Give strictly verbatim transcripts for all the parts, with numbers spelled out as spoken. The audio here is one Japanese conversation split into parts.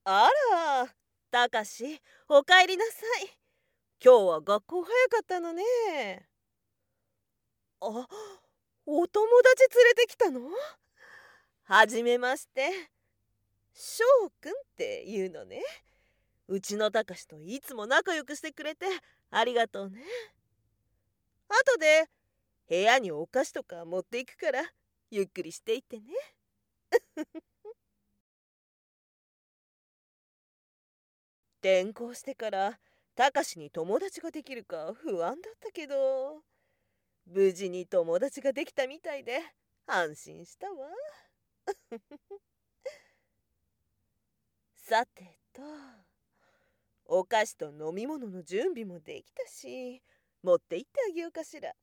あら、たかし、おかえりなさい。今日は学校早かったのね。あ、お友達連れてきたの？はじめまして。翔くんっていうのね。うちのたかしといつも仲良くしてくれてありがとうね。後で部屋にお菓子とか持っていくからゆっくりしていってね。転校してからたかしに友達ができるか不安だったけど、無事に友達ができたみたいで安心したわ。さてと、お菓子と飲み物の準備もできたし、持って行ってあげようかしら。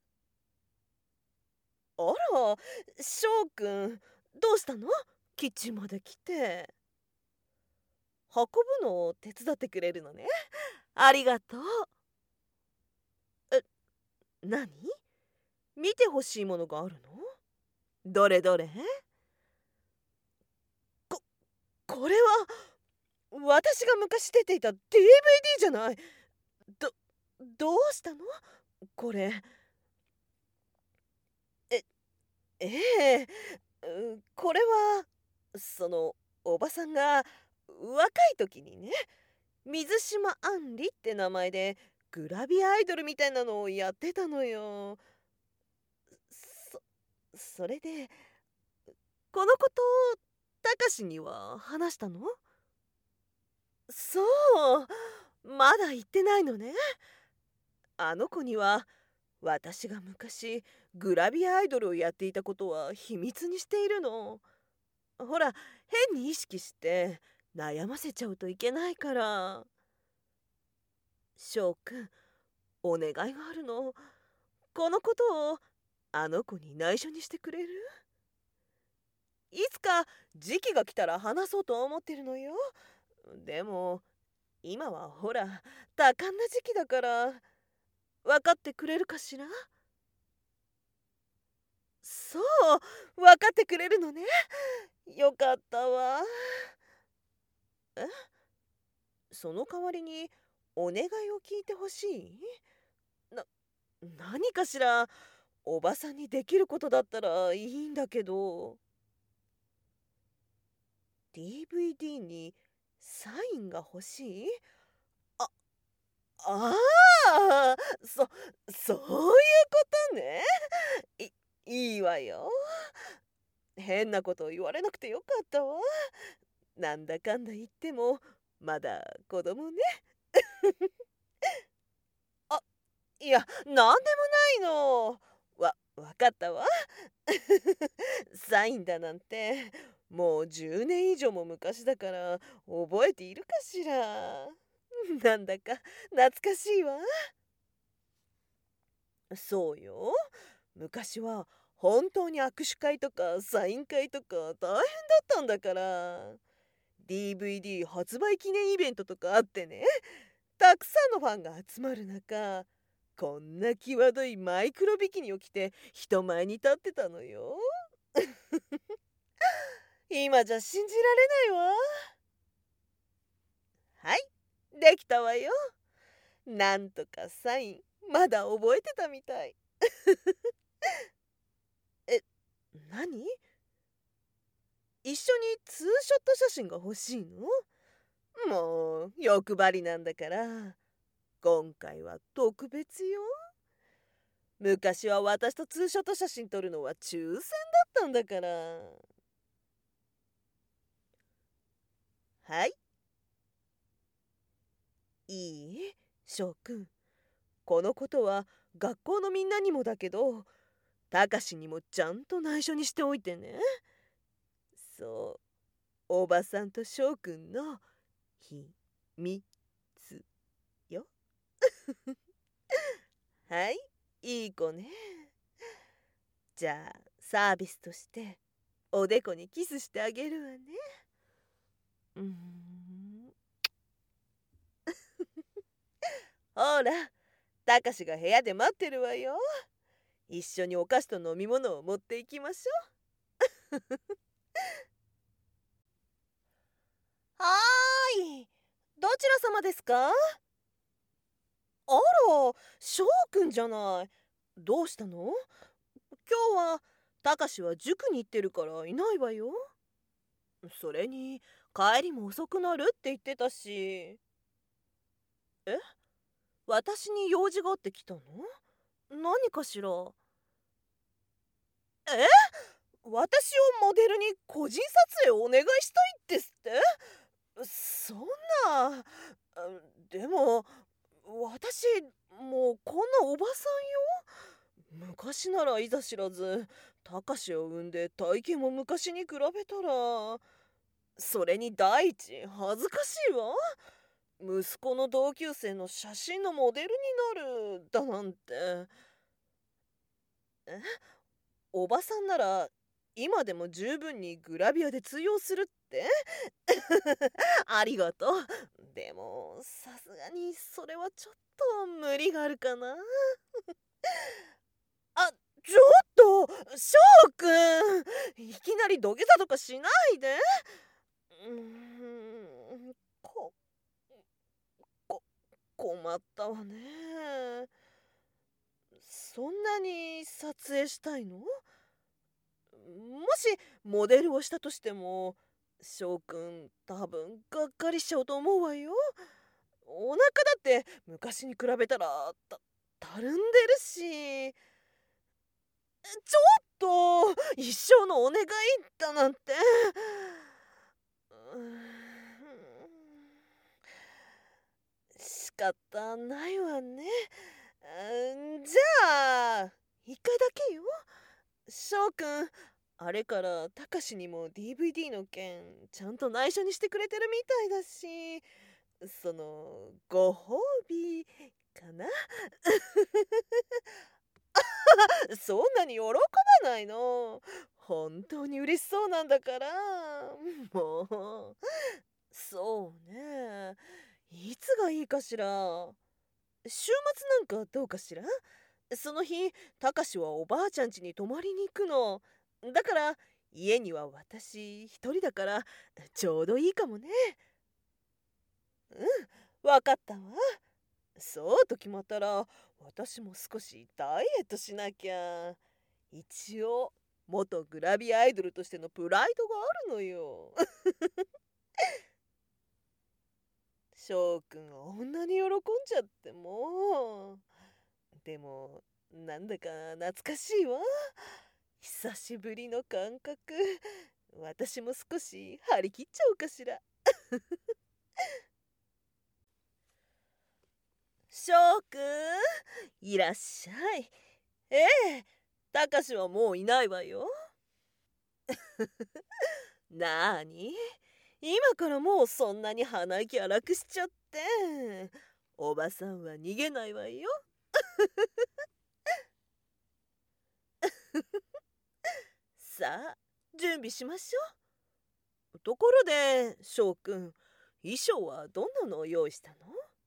あら、翔くん、どうしたの？キッチンまで来て。運ぶのを手伝ってくれるのね。ありがとう。え、何？見てほしいものがあるの？どれどれ？こ、これは、私が昔出ていた ディーブイディー じゃない。ど、どうしたのこれ？え、ええ、うこれは、その、おばさんが若い時にね、水島杏里って名前でグラビアアイドルみたいなのをやってたのよ。そ、それで、このこと、たかしには話したの？そう、まだ言ってないのね。あの子には私が昔グラビアアイドルをやっていたことは秘密にしているの。ほら、変に意識して悩ませちゃうといけないから。翔くん、お願いがあるの。このことをあの子に内緒にしてくれる？いつか時期が来たら話そうと思ってるのよ。でも今はほら多感な時期だから。分かってくれるかしら？そう、分かってくれるのね。よかったわ。え、その代わりにお願いを聞いてほしい？な、何かしら？おばさんにできることだったらいいんだけど。ディーブイディー にサインが欲しい？あ、ああ、そ、そういうことね。い、いいわよ。変なことを言われなくてよかったわ。なんだかんだ言ってもまだ子供ね。あ、いや、なんでもないの。わ、わかったわ。サインだなんてもうじゅうねん以上も昔だから覚えているかしら。なんだか懐かしいわ。そうよ。昔は本当に握手会とかサイン会とか大変だったんだから。ディーブイディー 発売記念イベントとかあってね、たくさんのファンが集まる中、こんな際どいマイクロビキニを着て人前に立ってたのよ。今じゃ信じられないわ。はい、できたわよ。なんとかサインまだ覚えてたみたい。え、何？一緒にツーショット写真が欲しいの？もう欲張りなんだから、今回は特別よ。昔は私とツーショット写真撮るのは抽選だったんだから。はい、いいえ、翔くん。このことは学校のみんなにもだけど、たかしにもちゃんと内緒にしておいてね。そう、おばさんと翔くんの秘密よ。はい、いい子ね。じゃあサービスとしておでこにキスしてあげるわね。うーん。ほら、たかしが部屋で待ってるわよ。一緒にお菓子と飲み物を持っていきましょう。はちら様ですか？あら、翔くんじゃない。どうしたの？今日はたかしは塾に行ってるからいないわよ。それに帰りも遅くなるって言ってたし。え、私に用事があって来たの？何かしら？え、私をモデルに個人撮影をお願いしたいってすって？そんな。あ、でも私もうこんなおばさんよ。昔ならいざ知らずたかしを産んで体型も昔に比べたら。それに第一恥ずかしいわ。息子の同級生の写真のモデルになるだなんて。え、おばさんなら今でも十分にグラビアで通用するって？ありがとう。でもさすがにそれはちょっと無理があるかな。あ、ちょっと翔くん、いきなり土下座とかしないで。うーん、ここ困ったわね。そんなに撮影したいの？もしモデルをしたとしても翔くん多分がっかりしちゃうと思うわよ。お腹だって昔に比べたらたたるんでるし。ちょっと一生のお願いだなんて。うーん、仕方ないわね。うん、じゃあ一回だけよ。翔くん、あれからたかしにも ディーブイディー の件ちゃんと内緒にしてくれてるみたいだし、そのご褒美かな。そんなに喜ばないの。本当に嬉しそうなんだから。もう、そうね。いつがいいかしら。週末なんかどうかしら。その日たかしはおばあちゃん家に泊まりに行くの。だから家には私一人だからちょうどいいかもね。うん、わかったわ。そうと決まったら私も少しダイエットしなきゃ。一応元グラビアアイドルとしてのプライドがあるのよ。翔くんあんなに喜んじゃってもう。でもなんだか懐かしいわ。久しぶりの感覚。私も少し張り切っちゃおうかしら。翔くんいらっしゃい。ええ、たかしはもういないわよ。なーに、今からもうそんなに鼻息荒くしちゃって。おばさんは逃げないわよ。さあ準備しましょう。ところで翔くん、衣装はどんなのを用意したの？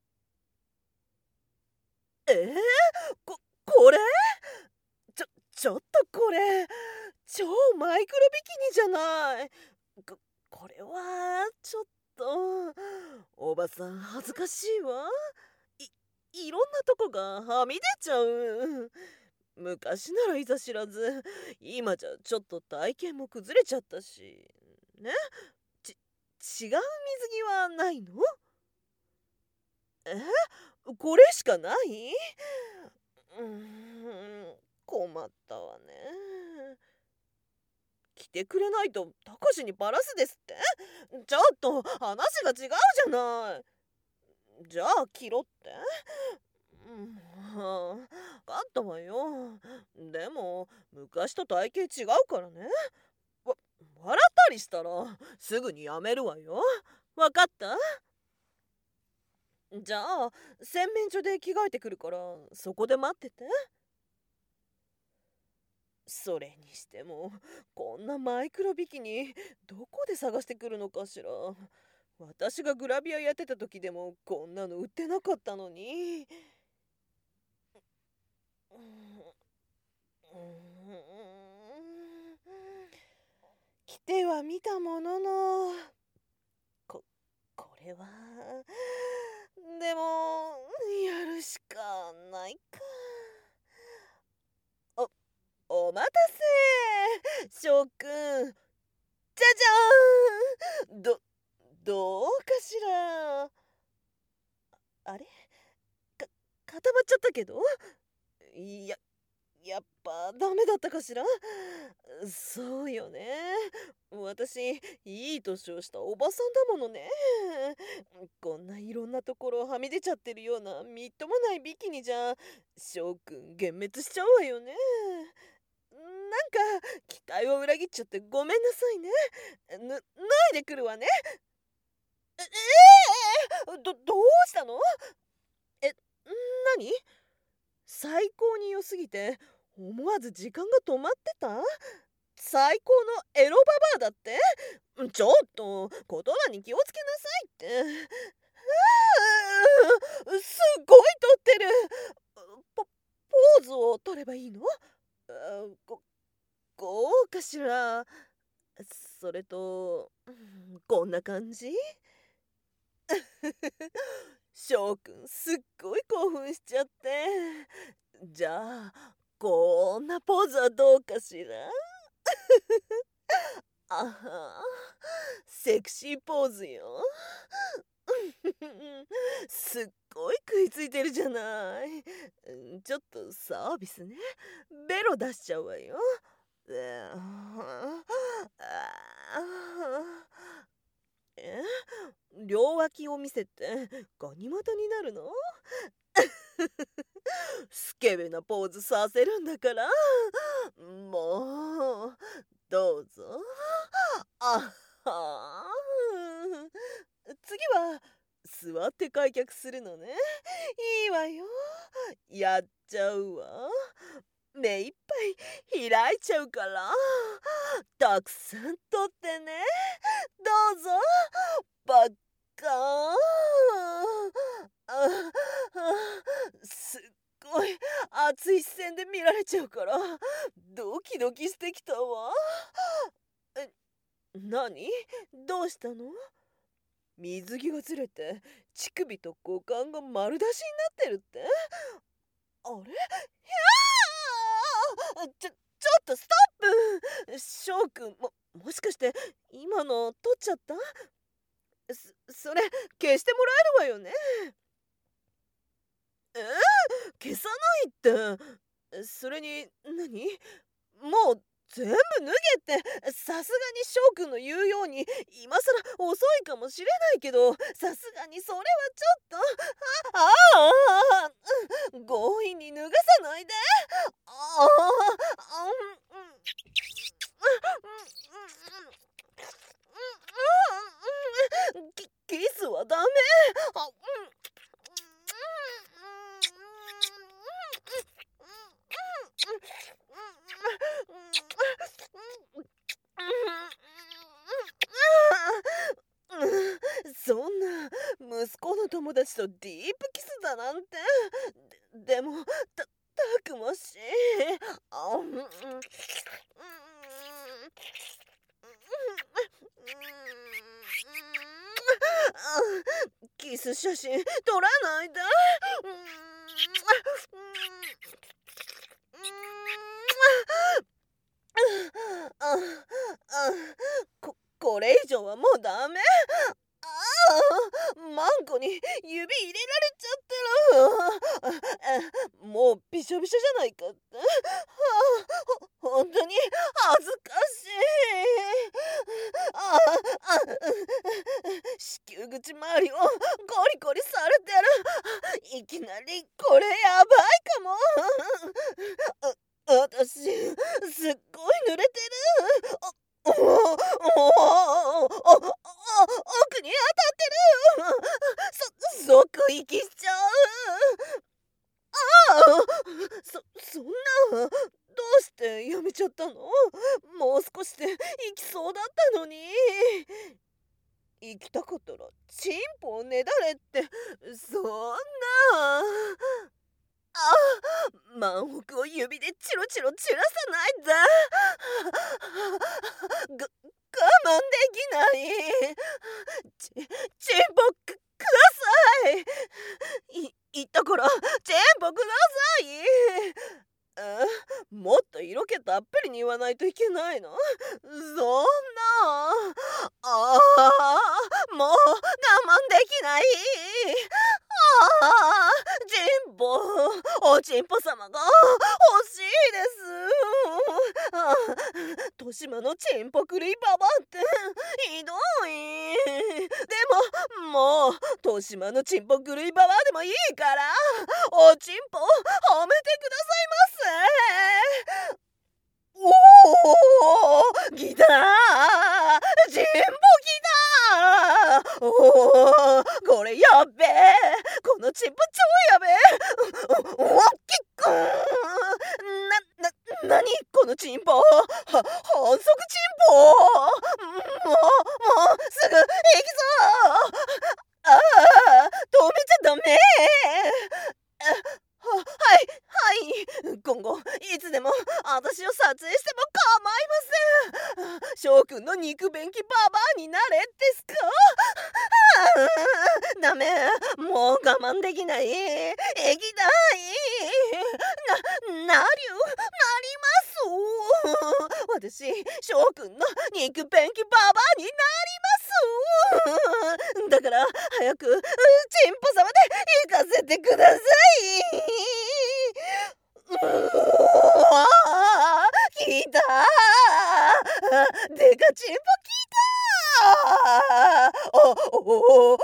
えー、ここれちょちょっとこれ超マイクロビキニじゃない。ここれはちょっとおばさん恥ずかしいわ。いいろんなとこがはみ出ちゃう。昔ならいざ知らず今じゃちょっと体型も崩れちゃったしね。ち違う水着はないの？え、これしかない？うーん、困ったわね。着てくれないとたかしにバラすですって？ちょっと話が違うじゃない。じゃあ着ろって？うん、分かったわよ。でも昔と体型違うからね。わ笑ったりしたらすぐにやめるわよ。分かった？じゃあ洗面所で着替えてくるからそこで待ってて。それにしてもこんなマイクロビキニどこで探してくるのかしら。私がグラビアやってた時でもこんなの売ってなかったのに。うーん、着ては見たものの、ここれはでもやるしかないか。おお待たせ翔くん。じゃじゃーん。どどうかしら。あれか固まっちゃったけど。いややっぱダメだったかしら。そうよね。私いい年をしたおばさんだものね。こんないろんなところはみ出ちゃってるようなみっともないビキニじゃ翔くん幻滅しちゃうわよね。なんか期待を裏切っちゃってごめんなさいね。ぬ脱いでくるわね。ええー、どどうしたの？え、何？最高に良すぎて思わず時間が止まってた？最高のエロババアだって？ちょっと言葉に気をつけなさいって。あーすっごい撮ってる。ポポーズを取ればいいの？あここうかしら。それとうんこんな感じ。翔くんすっごい興奮しちゃって。じゃあこんなポーズはどうかしら。あはセクシーポーズよ。すっごい食いついてるじゃない。うんちょっとサービスね。ベロ出しちゃうわよ。うああえ両脇を見せてガニ股になるの？スケベなポーズさせるんだから。もうどうぞ。あは次は座って開脚するのね。いいわよ。やっちゃうわ。目いっぱい開いちゃうから。たくさん取ってね。どうぞ。バッカーン。ああすっごい熱い視線で見られちゃうからドキドキしてきたわ。え、何？どうしたの？水着がずれて乳首と股間が丸出しになってるって？あれ？ひゃーちょ、ちょっとストップ。翔くんも、もしかして今の取っちゃった？そ、それ消してもらえるわよね？えー、消さないって。それに何？もう全部脱げって。さすがに翔くんの言うように今さら遅いかもしれないけど、さすがにそれはちょっと。あああ強引に脱がさないで。ああうんうんキキスはダメ。あうんそんな息子の友達とディープキスだなんて。で、でもたたくましい。あうんうんキス写真撮らないで。ああここれ以上はもうダメ。ああマンコに指入れられちゃってる。あもうびしょびしょじゃないかって。はあほ本当に恥ずかしい。ああ子宮口周りをゴリゴリされてる。いきなりこれやばいかも。私すっごい濡れてる。おおおおお奥に当たってる。そ即息しちゃう。ああそそんなどうしてやめちゃったの？もう少しで行きそうだったのに。行きたかったらチンポをねだれって。そんな。あマンホクを指でチロチロ散らさないで。が我慢できない。ちチンポくください。 きない。ああ、チンポ、おちんぽ様が欲しいです。ああ、豊島のチンポクリババってひどい。でももう豊島のチンポクリババでもいいからおちんぽ褒めてくださいませ。おお、ギター、チンポギター。おお、これやっべえ。このチンポ超やべえ。おお、きっくん。な、な、なにこのチンポ。は、反則チンポ。もう、もう、すぐ行くぞ。ああ、止めちゃダメ。は、はい、はい。今後いつでも私を撮影しても構いません。翔くんの肉便器ババアになれですか。あーダメ、もう我慢できない。行きたい。な、なりゅ、なります。私、翔くんの肉便器ババアになります。だから早くチンポ様で行かせてください。うわあ、来たー。デカチンポ来たー。おおおおお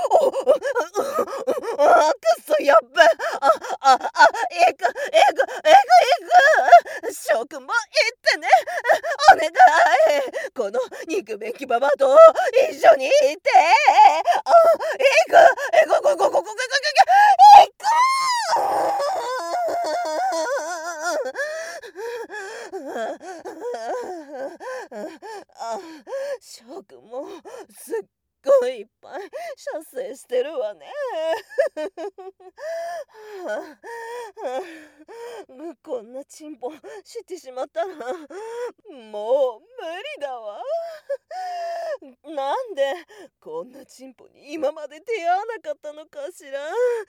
あ、くそやっべ。あああ、えくえくえくえく。翔くんも行ってね。お願い。この肉便器ババアと一緒にいて。あ、えくえくここここここここえく。あ、翔くんもすっごいいっぱい射精してるわね。こんなチンポしてしまったらもう無理だわ。なんでこんなチンポに今まで出会わなかったのかしら。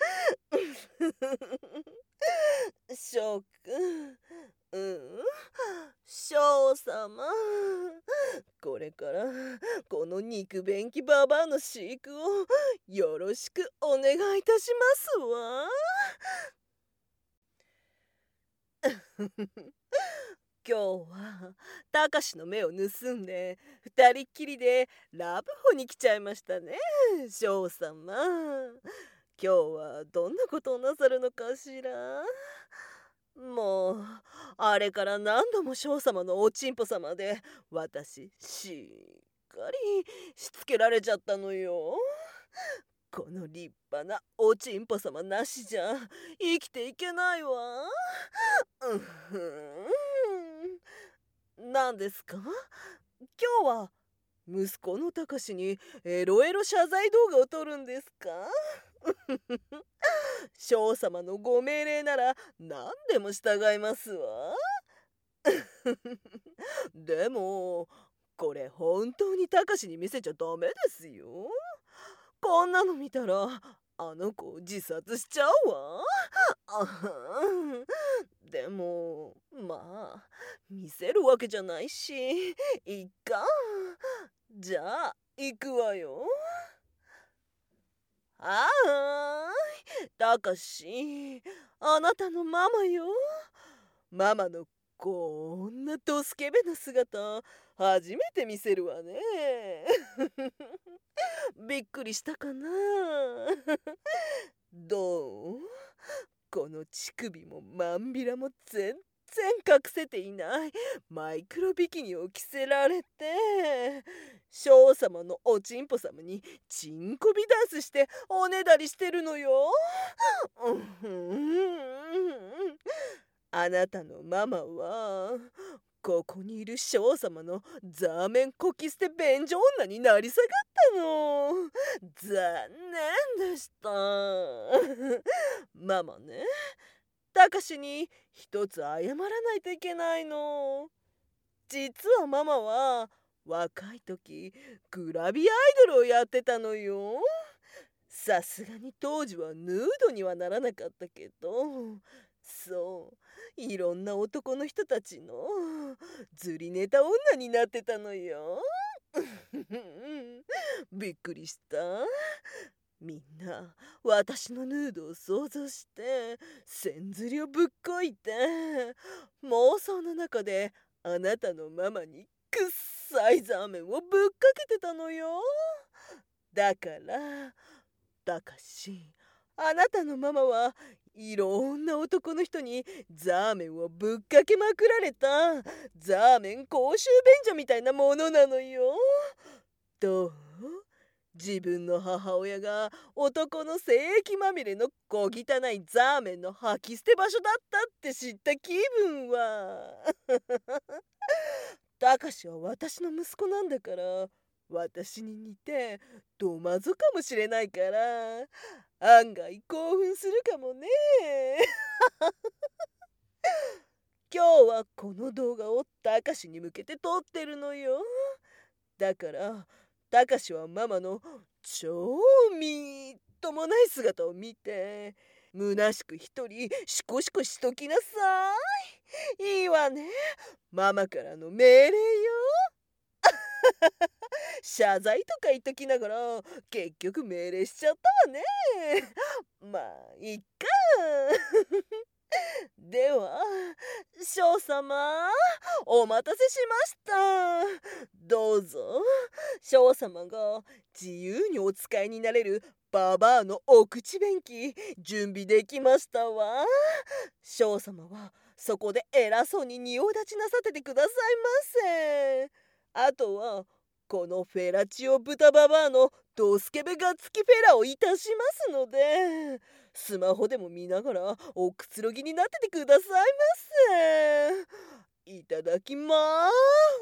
翔くん、うん、翔様、これからこの肉便器ババアの飼育をよろしくお願いいたしますわ。今日はたかしの目を盗んで二人っきりでラブホに来ちゃいましたね、翔様。今日はどんなことをなさるのかしら。もうあれから何度も翔様のおちんぽ様で私しっかりしつけられちゃったのよ。この立派なおちんぽ様なしじゃ生きていけないわ。うんふん。何ですか？今日は息子のたかしにエロエロ謝罪動画を撮るんですか？翔様のご命令なら何でも従いますわ。でもこれ本当にたかしに見せちゃダメですよ。こんなの見たらあの子自殺しちゃうわ。あはん。でもまあ見せるわけじゃないしいっか。じゃあ行くわよ。はーい、たかし、あなたのママよ。ママのこんなドスケベな姿初めて見せるわね。びっくりしたかな。どう？この乳首もまんびらも全然隠せていないマイクロビキニを着せられて、翔様のおちんぽ様にチンコビダンスしておねだりしてるのよ。あなたのママはここにいる翔様のザーメンこき捨て便所女になり下がったの。残念でした。ママね、たかしに一つ謝らないといけないの。実はママは若い時グラビアアイドルをやってたのよ。さすがに当時はヌードにはならなかったけど、そう、いろんな男の人たちのずりネタ女になってたのよ。びっくりした。 みんな私のヌードを想像して千釣りをぶっこいて妄想の中であなたのママにくっさいザーメンをぶっかけてたのよ。だからたかし、あなたのママはいろんな男の人にザーメンをぶっかけまくられたザーメン公衆便所みたいなものなのよ。どう？自分の母親が男の精液まみれの小汚いザーメンの吐き捨て場所だったって知った気分は。たかしは私の息子なんだから私に似てドマゾかもしれないから案外興奮するかもね。今日はこの動画をたかしに向けて撮ってるのよ。だからたかしはママの超みっともない姿を見て虚しく一人シコシコしときなさい。いいわね、ママからの命令よ。謝罪とか言っときながら結局命令しちゃったわね。まあいっか。では翔様、お待たせしました。どうぞ。翔様が自由にお使いになれるババアのお口便器準備できましたわ。翔様はそこで偉そうに仁王立ちなさっててくださいませ。あとはこのフェラチオ豚ババアのドスケベガッツキフェラをいたしますのでスマホでも見ながらおくつろぎになっててくださいませ。いただきまー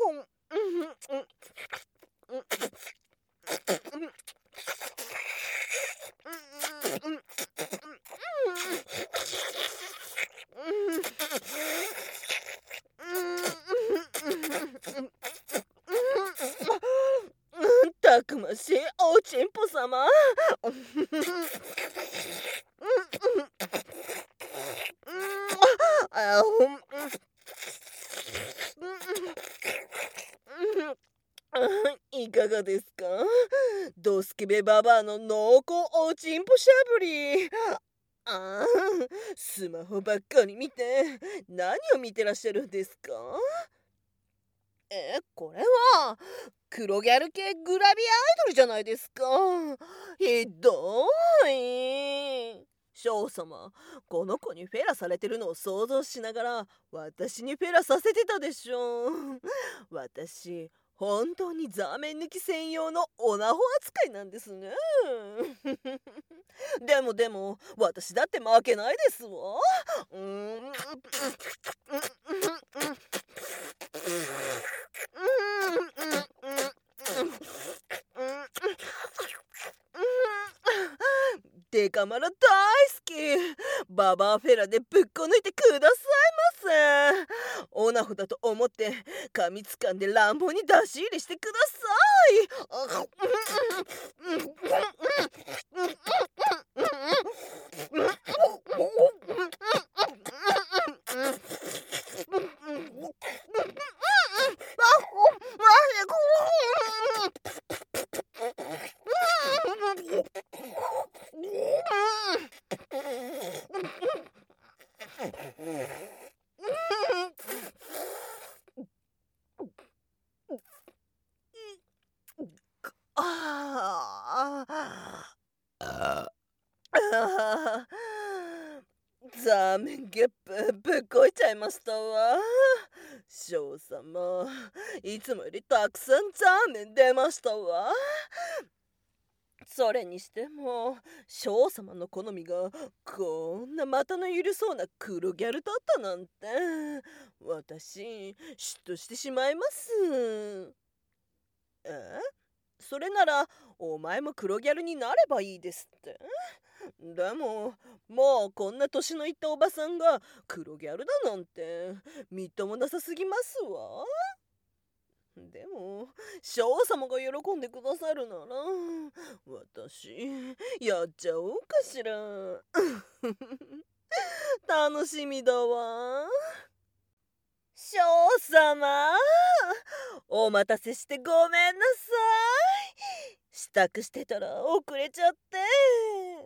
たくましいおちんぽ様。あほんいかがですか？ドスケベババアの濃厚おちんぽしゃぶり。あースマホばっかり見て何を見てらっしゃるんですか？え、これは黒ギャル系グラビアアイドルじゃないですか。ひどい。翔様、この子にフェラされてるのを想像しながら私にフェラさせてたでしょ。私本当にザーメン抜き専用のオナホ扱いなんですね。でもでも私だって負けないですわ。うーんデカマラ大好き。ババアフェラでぶっこ抜いてくださいませ。オナホだと思って噛みつかんで乱暴に出し入れしてくださああザーメンゲップぶっこいちゃいましたわ。翔様、いつもよりたくさんザーメン出ましたわ。それにしても翔様の好みがこんな股の許そうな黒ギャルだったなんて私嫉妬してしまいます。え？それならお前も黒ギャルになればいいですって。でももうこんな年のいったおばさんが黒ギャルだなんてみっともなさすぎますわ。でも翔様が喜んでくださるなら私やっちゃおうかしら。楽しみだわ。翔様、お待たせしてごめんなさい。支度してたら遅れちゃって。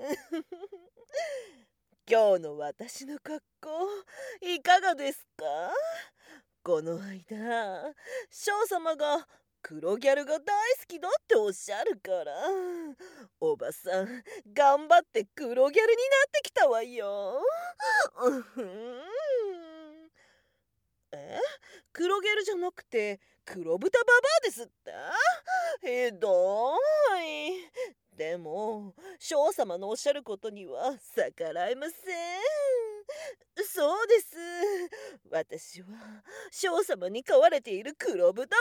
今日の私の格好いかがですか？この間翔様が黒ギャルが大好きだっておっしゃるから、おばさん頑張って黒ギャルになってきたわよ。うふん。え黒ギャルじゃなくて黒豚ババアですって？ひどい。でも翔様のおっしゃることには逆らえません。そうです。私は翔様に飼われている黒豚ババ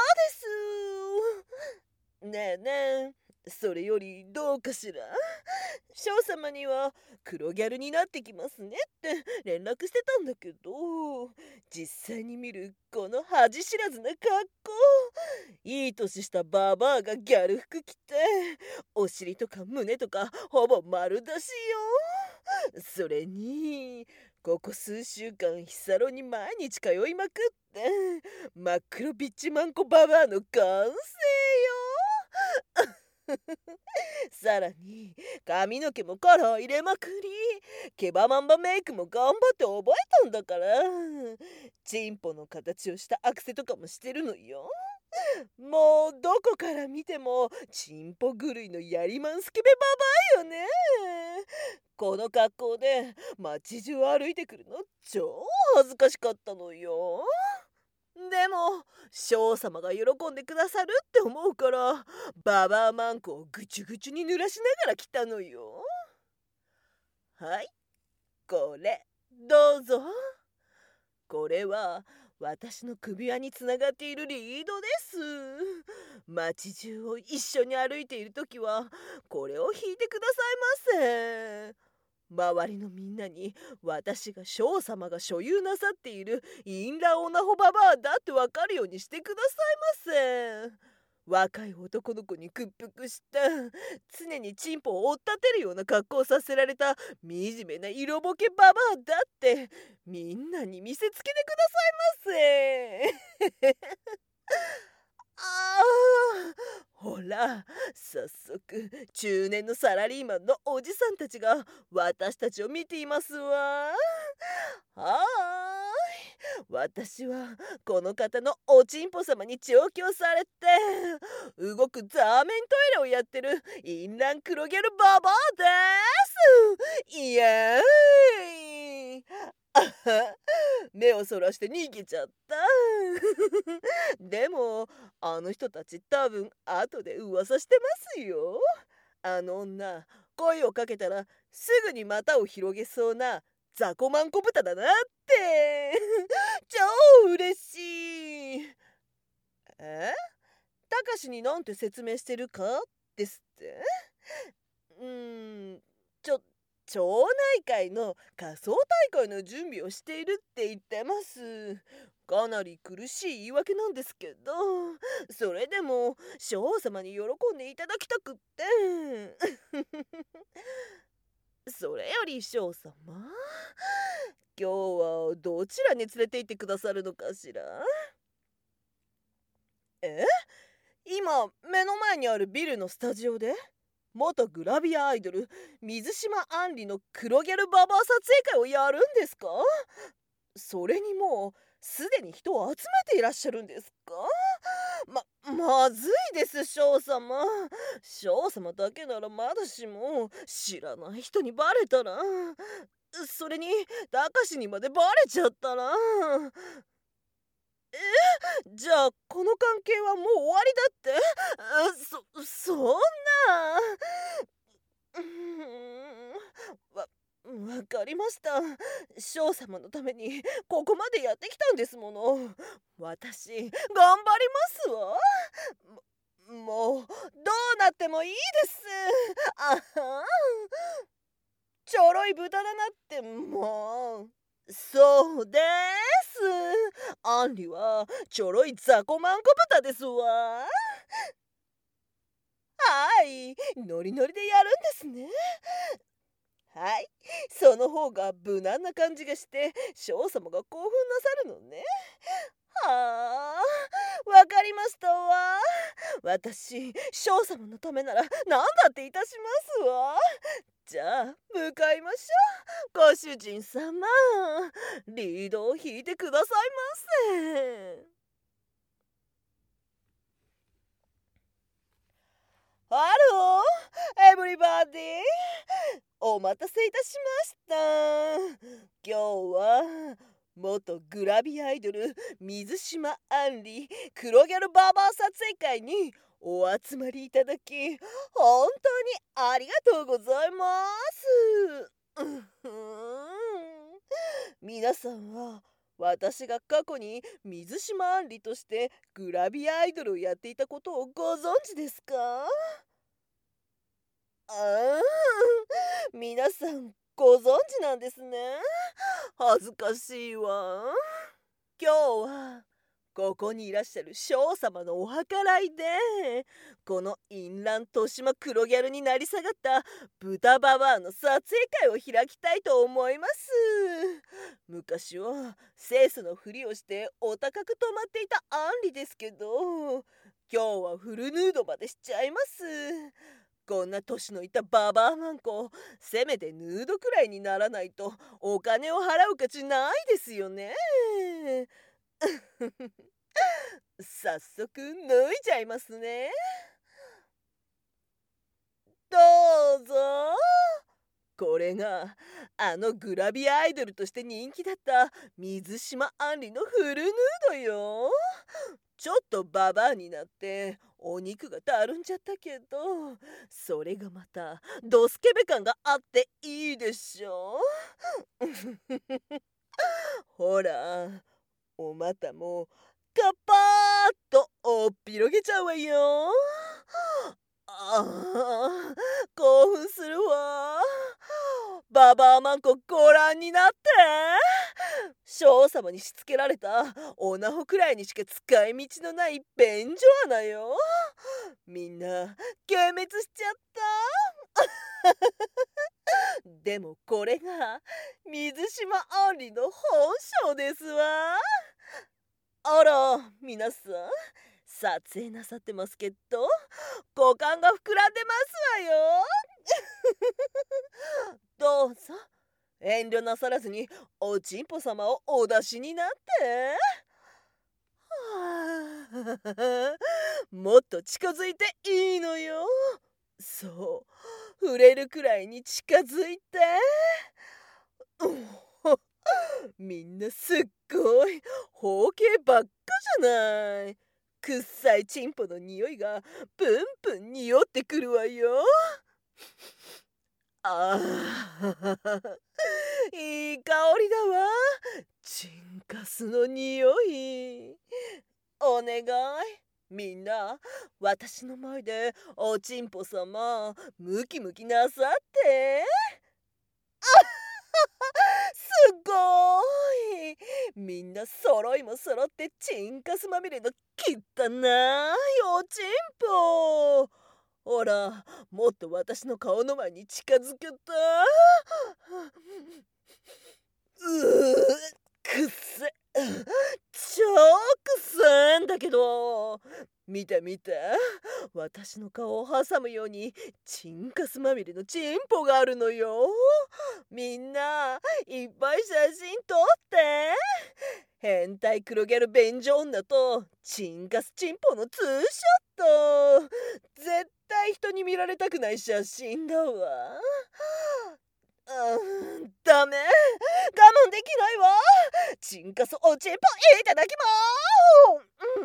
アです。ねえねえ、それよりどうかしら。翔様には黒ギャルになってきますねって連絡してたんだけど、実際に見るこの恥知らずな格好、いい年したババアがギャル服着て、お尻とか胸とかほぼ丸出しよ。それにここ数週間ヒサロに毎日通いまくって真っ黒ビッチマンコババアの完成よ。さらに髪の毛もカラー入れまくり、ケバマンバメイクも頑張って覚えたんだから、チンポの形をしたアクセとかもしてるのよ。もうどこから見てもチンポ狂いのやりまんスケベババアよね。この格好で街中歩いてくるの超恥ずかしかったのよ。でも翔様が喜んでくださるって思うからババアマンコをぐちゅぐちゅに濡らしながら来たのよ。はい、これどうぞ。これは私の首輪につながっているリードです。街中を一緒に歩いているときはこれを引いてくださいませ。周りのみんなに私が翔様が所有なさっているインラオナホババアだってわかるようにしてくださいませ。若い男の子に屈服した常にチンポを追っ立てるような格好をさせられた惨めな色ぼけババアだってみんなに見せつけてくださいませ。ああ、ほら、早速中年のサラリーマンのおじさんたちが私たちを見ていますわ。はーい、私はこの方のおちんぽ様に調教されて動くザーメントイレをやってるインラン黒ギャルババアです。イエーイ。あは、目をそらして逃げちゃった。でもあの人たち多分後で噂してますよ。あの女声をかけたらすぐに股を広げそうなザコマンコ豚だなって。超嬉しい。え、たかしになんて説明してるかですって。うーん、ちょ町内会の仮装大会の準備をしているって言ってます。かなり苦しい言い訳なんですけど、それでも翔様に喜んでいただきたくって。それより翔様、今日はどちらに連れて行ってくださるのかしら。え、今目の前にあるビルのスタジオで元グラビアアイドル水島杏里の黒ギャルババア撮影会をやるんですか？それにもうすでに人を集めていらっしゃるんですか？ままずいです翔様。翔様だけならまだしも知らない人にバレたら、それにたかしにまでバレちゃったら、じゃあこの関係はもう終わりだって？あ、そそんな。うーん、わわかりました。翔様のためにここまでやってきたんですもの。私頑張りますわ。ももうどうなってもいいです。あはん、ちょろい豚だなってもう。そうです。アンリはちょろいザコマンコ豚ですわ。はい、ノリノリでやるんですね。はい、その方が無難な感じがして翔様が興奮なさるのね。 はあ、わかりましたわ。私、翔様のためなら何だっていたしますわ。じゃあ、向かいましょう。ご主人様、リードを引いてくださいませ。ハロー、エブリバディ。お待たせいたしました。今日は、元グラビアアイドル水島杏里黒ギャルバーバー撮影会にお集まりいただき本当にありがとうございます。うんふん。皆さんは私が過去に水島杏里としてグラビアアイドルをやっていたことをご存知ですか？ああ、皆さんご存知なんですね。恥ずかしいわ。今日はここにいらっしゃる翔様のお計らいでこの淫乱豊島黒ギャルになり下がった豚ババアの撮影会を開きたいと思います。昔は清楚のふりをしてお高く泊まっていたアンリですけど今日はフルヌードまでしちゃいます。こんな年のいたババアマンコせめてヌードくらいにならないとお金を払う価値ないですよね。早速脱いじゃいますね。どうぞ。これがあのグラビアアイドルとして人気だった水島杏里のフルヌードよ。ちょっとババアになってお肉がたるんじゃったけどそれがまたドスケベ感があっていいでしょ。ほらお股もカパーッとおっぴろげちゃうわよ。ああ、興奮するわ。ババアマンコご覧になって。翔様にしつけられたオナホくらいにしか使い道のない便所穴よ。みんな幻滅しちゃった。でもこれが水島杏里の本性ですわ。あら皆さん撮影なさってますけど股間が膨らんでますわよ。どうぞ遠慮なさらずにおちんぽ様をお出しになって。はあ、もっと近づいていいのよ。そう触れるくらいに近づいて。みんなすっごい包茎ばっかじゃない。くっさいチンポの匂いがプンプン匂ってくるわよ。あーいい香りだわ。チンカスの匂い。お願いみんな私の前でおちんぽ様ムキムキなさって。すごーい。みんな揃いも揃ってチンカスまみれの汚いおちんぽ。ほらもっと私の顔の前に近づけた。うーくっせ超くせんだけど見て見て私の顔を挟むようにチンカスまみれのチンポがあるのよ。みんないっぱい写真撮って。変態黒ギャル便所女とチンカスチンポのツーショット。絶対人に見られたくない写真だわ。うん、ダメ我慢できないわ。チンカスおちんぽいただきます。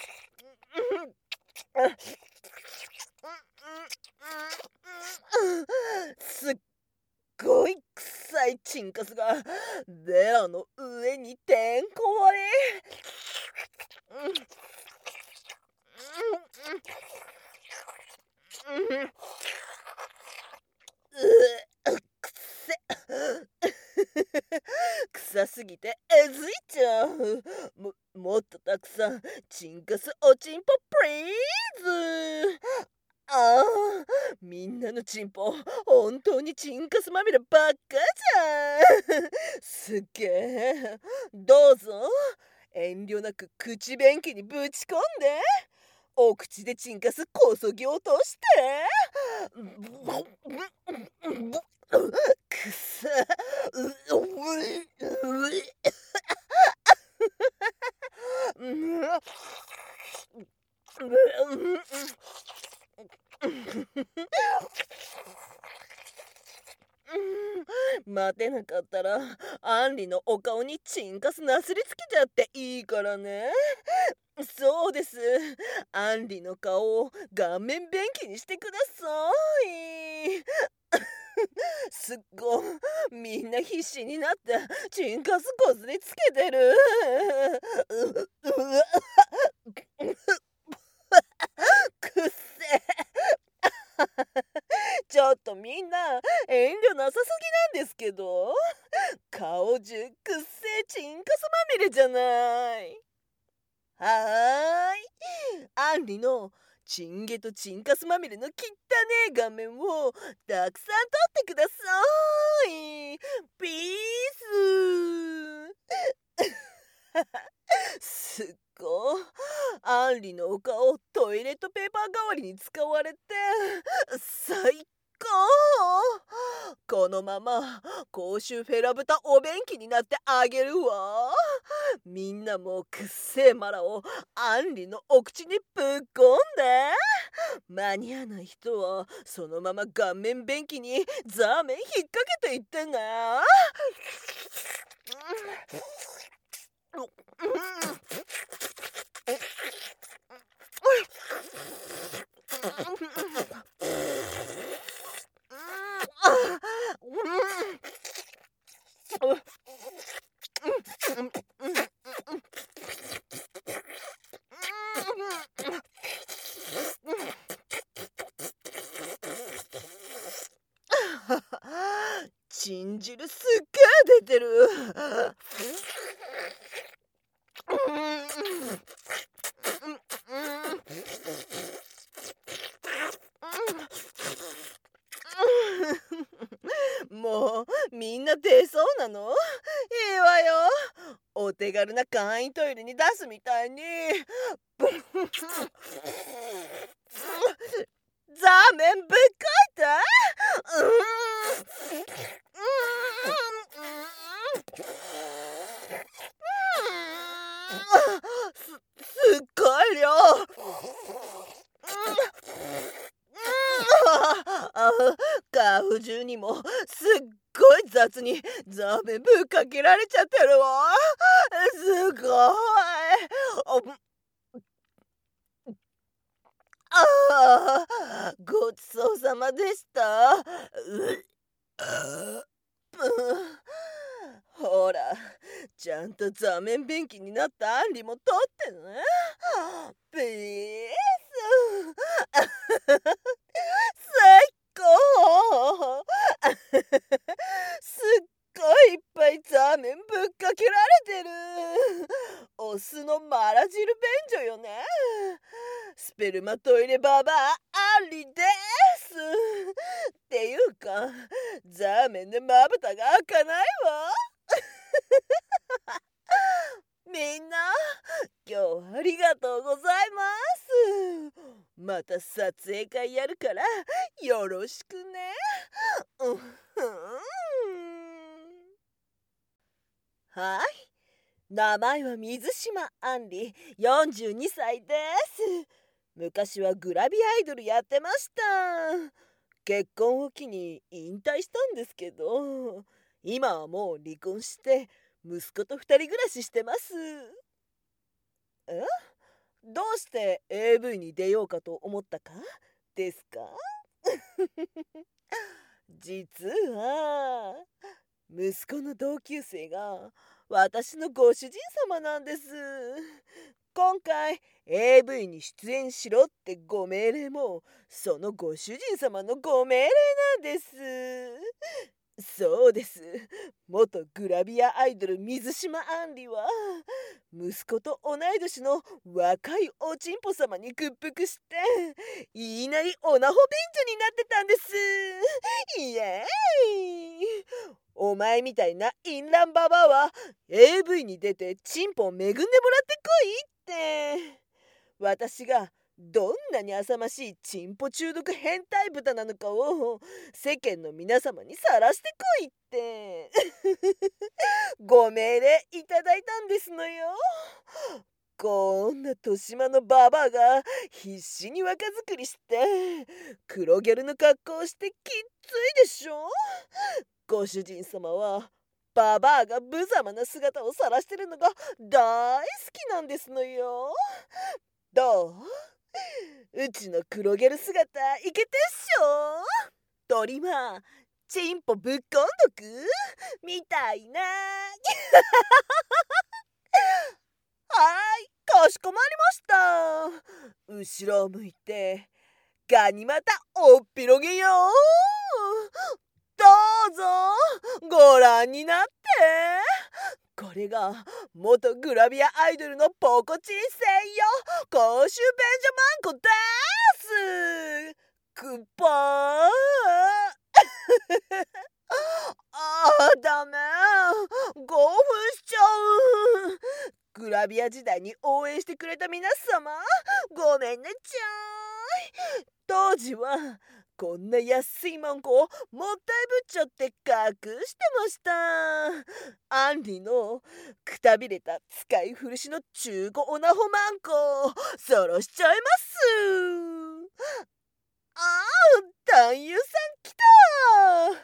すっごい臭いチンカスがレアの上にてんこ盛り。うくせ臭すぎてえずいちゃう。ももっとたくさんチンカスおちんぽプリーズ。ああみんなのチンポ本当にチンカスまみればっかじゃん。すっげえ。どうぞ遠慮なく口便器にぶち込んで、お口でチンカスこそぎ落として、くさううう待てなかったらアンリのお顔にチンカスなすりつけちゃっていいからね。そうです。アンリの顔を顔面便器にしてください。すっごみんな必死になってチンカスこすりつけてる。くっせちょっとみんな遠慮なさすぎなんですけど、顔中くっせチンカスまみれじゃない。はーい、アンリのチンゲとチンカスまみれの汚ねえ画面をたくさん撮ってください。ピースすっごアンリのお顔トイレットペーパー代わりに使われて最高。このまま公衆フェラ豚お便器になってあげるわ。みんなもくっせえマラをアンリのお口にぶっこんで、間に合わない人はそのまま顔面便器にザーメン引っ掛けていってね。チン汁すっげえ出てる。もうみんな出そうなの？いいわよ。お手軽な簡易トイレに出すみたいにザーメンぶっこいて。すすっごい量。顔中にもすっごい雑にザーメンぶっかけられちゃってるわ。すごい。ああ、ごちそうさまでした。うあほら、ちゃんと座面便器になったアンリも取ってね。ピース最高すっごいいっぱい座面ぶっかけられてる。オスのマラ汁便所よね。スペルマトイレババアアンリです。っていうかザーメンでまぶたが開かないわ。みんな今日はありがとうございます。また撮影会やるからよろしくね。うんはい、名前は水島アンリ、よんじゅうにさいです。昔はグラビアアイドルやってました。結婚を機に引退したんですけど、今はもう離婚して息子と二人暮らししてます。え？どうして エーブイ に出ようかと思ったかですか？実は息子の同級生が私のご主人様なんです。今回 エーブイ に出演しろってご命令もそのご主人様のご命令なんです。そうです。元グラビアアイドル水島アンリは息子と同い年の若いおちんぽ様に屈服していいなりオナホ便所になってたんです。イエーイ。 お前みたいな淫乱ババアは エーブイ に出てチンポを恵んでもらってこいって。私がどんなに浅ましいチンポ中毒変態豚なのかを世間の皆様にさらしてこいってご命令いただいたんですのよ。こんな豊島のババアが必死に若作りして黒ギャルの格好をしてきっついでしょ。ご主人様はババアが無様な姿を晒してるのが大好きなんですのよ。どう？うちの黒ギャル姿イケてっしょ。鳥はチンポぶっこんどくみたいな。はい、かしこまりました。後ろを向いてガニ股おっぴろげよ。どうぞご覧になって。これが元グラビアアイドルのポコチン専用公衆便所マンコです。くっぱーあーダメ、興奮しちゃう。グラビア時代に応援してくれた皆様ごめんなちゃい。当時はこんな安いマンコをもったいぶっちゃって隠してました。アンリのくたびれた使い古しの中古オナホマンコそろしちゃいます。あー男優さん来た。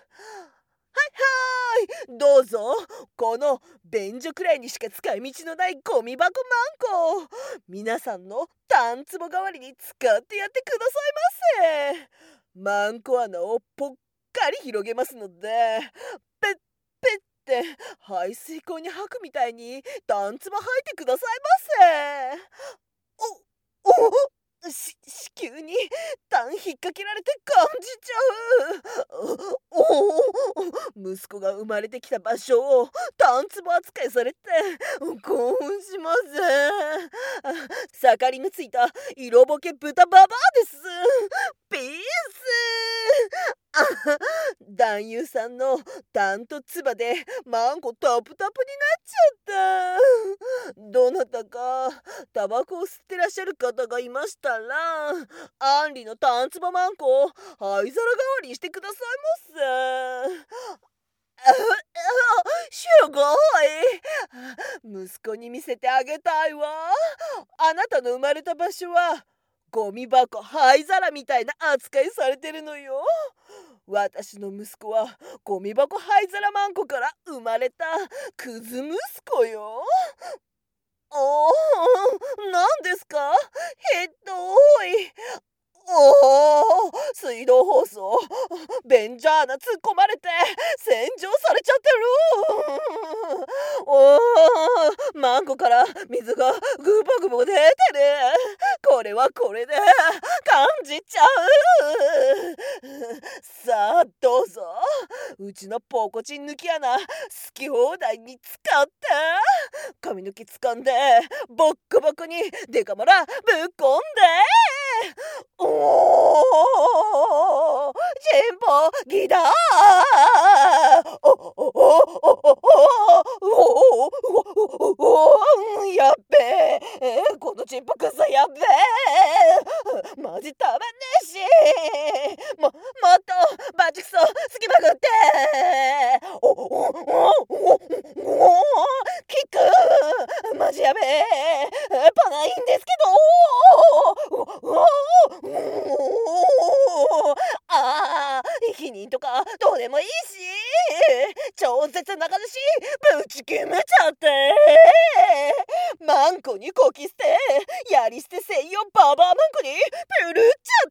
はいはい、どうぞ。この便所くらいにしか使い道のないゴミ箱マンコ皆さんのタンツボ代わりに使ってやってくださいませ。マンコ穴をぽっかり広げますのでペッペッって排水口に吐くみたいにタンツボ吐いてくださいませ。おおし子宮にタン引っ掛けられて感じちゃう。おお息子が生まれてきた場所をタンツボ扱いされて興奮します。盛りのついた色ボケ豚ババアです。ピース。あ男優さんのタンとツバでマンコタプタプになっちゃった。どなたかタバコを吸ってらっしゃる方がいましたらアンリのタンツバマンコを灰皿代わりにしてくださいませ。すごい息子に見せてあげたいわ。あなたの生まれた場所はゴミ箱灰皿みたいな扱いされてるのよ。私の息子はゴミ箱灰皿マンコから生まれたクズ息子よ。おー、何ですか？ひどい。おお、水道ホースを便所穴突っ込まれて洗浄されちゃってる。おお、マンコから水がグボグボ出てる。これはこれで感じちゃう。さあどうぞ、うちのポコチン抜き穴好き放題に使って。髪の毛掴んでボッコボコにデカマラぶっこんで。おお、チンポギター。おおおおおおおやっべえ、このチンポくそやっべえ、マジたまんねえし、ももっとバチクソすきまくって。おおおおおキックマジやべえ、パないんですけど。おおああ、否認とかどうでもいいし、超絶中出しぶち決めちゃって。マンコにこき捨てやり捨て専用ババアマンコにプルっちゃって。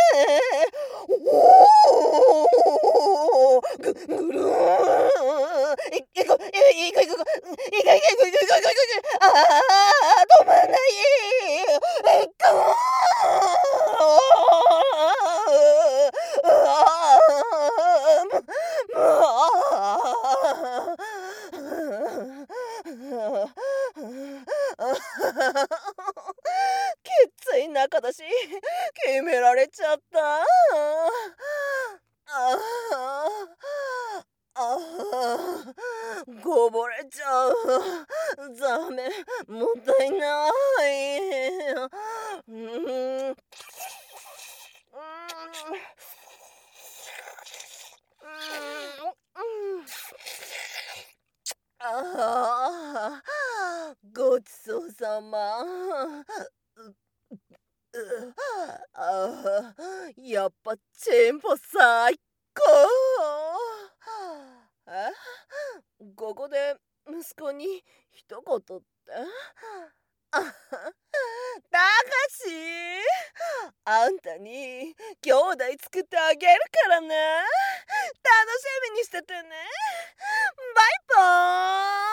おおぐぐるーんいいこいいこいこいこいこいこいこいこいこいああ止まんない。えっこきつい中だし決められちゃった。 ダメ、もったいない。うーん。うーん。ああ、ごちそうさま。うああ、やっぱチンポ最高。え、ここで息子に一言って。あ、たかし、あんたに兄弟作ってあげるからね。楽しみにしててね。バイバーイ。